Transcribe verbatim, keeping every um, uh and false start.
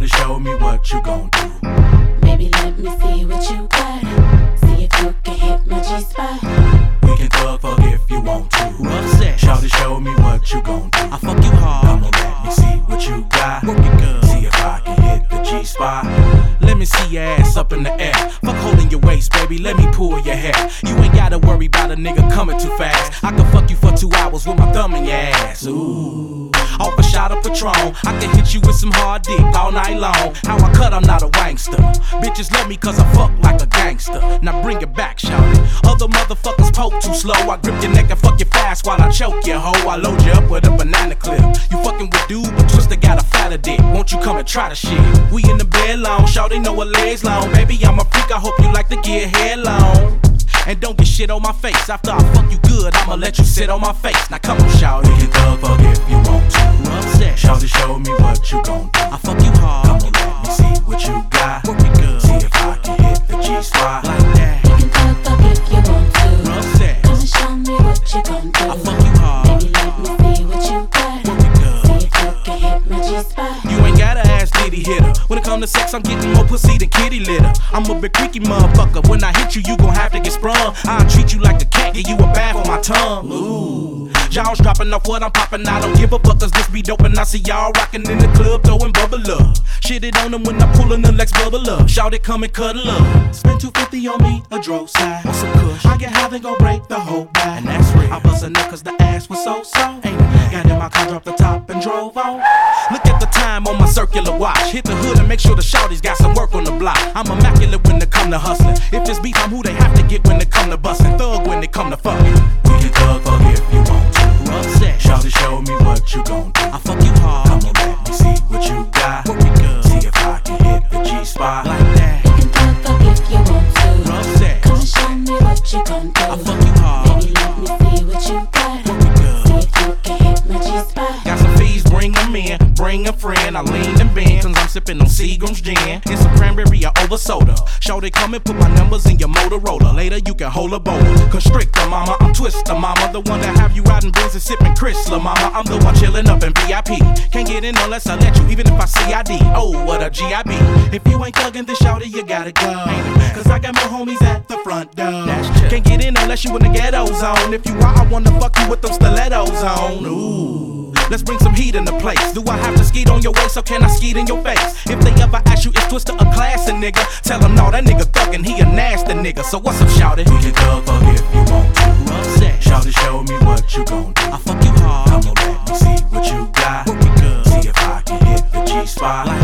Shawty, show me what you gon' do. Baby, let me see what you got. See if you can hit my G-spot. We can thug fuck if you want to. Upset. Shawty, show me what you gon' do. I fuck you hard. Come on, let me see what you got. Work it good. See if I can hit the G-spot. Let me see your ass up in the air. Fuck holding your waist, baby, let me pull your hair. You ain't gotta worry about a nigga coming too fast. I can fuck you for two hours with my thumb in your ass. Ooh. Off a shot of Patron, I can hit you with some hard dick all night long. How I cut, I'm not a wankster. Bitches love me cause I fuck like a gangster. Now bring it back, shout it. Other motherfuckers poke too slow. I grip your neck and fuck you fast while I choke you, hoe. I load you up with a banana clip. You fucking with dude, but Twister got a fatter dick. Won't you come and try the shit? We in the bed long, shawty know her legs long. Baby, I'm a freak, I hope you like to get hair long. And don't get shit on my face. After I fuck you good, I'ma let you sit on my face. Now come on, shawty. We can thug fuck if you want to. Upset. Shawty, show me what you gon' do. I fuck you hard. Come on, let me see what you got. Work it good. See if I can hit the G-spot. Like that. You can thug fuck if you want to. Upset. Come and show me what you gon' do. I fuck you hard. Baby, let me see what you got. Work it good. See if you can hit my G-spot. You ain't gotta ask Diddy hitter. When it come to sex, I'm getting more pussy than kitty litter. I'm a big creaky motherfucker. When I hit you, you gon' have to get sprung. I'll treat you like a cat, give you a bath on my tongue. Ooh. Jaws dropping off what I'm popping. I don't give a fuck cause this be dope and I see y'all rocking in the club throwing bubble up. Shit it on them when I'm pulling the legs bubble up. Shout it, come and cuddle up. Spend two fifty on me, a dro side. On some kush. I get high, then go break the whole back. And that's real. I bust a nut cause the ass was so so. Ain't it? Got in my car, dropped the top and drove on. Look at the time on my circular watch. Hit the hood and make sure the shawty's got some work on the block. I'm immaculate when it come to hustling. If it's beef, I'm who they have to get when it come to busting. Thug when it come to fucking. We can thug fuck if you want to. Upset. Shawty, show me what you gon' do. I fuck you hard. Come on, let me see what you got. Work it good. See if I can hit the G-spot. Like that. You can thug fuck if you want to. Upset. Come and show me what you gon' do. I fuck you hard. Baby, let me see what you got. Work it good. See if you can hit my G-spot. Got some fees, bring them in. Bring a friend, I lean and bend. Cause I'm sipping on Seagram's gin. And some cranberry or over soda. Show they come and put my numbers in your Motorola. Later you can hold a bowl. Constrictor, mama, I'm Twister, mama. The one that have you out in Benz and sipping Chrysler, mama. I'm the one chilling up in V I P. Can't get in unless I let you, even if I C I D. Oh, what a G I B. If you ain't thuggin', then shawty, you gotta go. Cause I got more homies at the front door. Can't get in unless you in the ghetto zone. If you are, I wanna fuck you with them stilettos on. Ooh. Let's bring some heat in the place. Do I have to skeet on your waist or can I skeet in your face? If they ever ask you, is Twister a classy nigga? Tell them no, that nigga thuggin', he a nasty nigga. So what's up, shawty? We can thug fuck if you want to. Upset. Shawty, show me what you gon' do. I fuck you hard. Come on, let me see what you got. Work it good. See if I can hit the G-spot. Like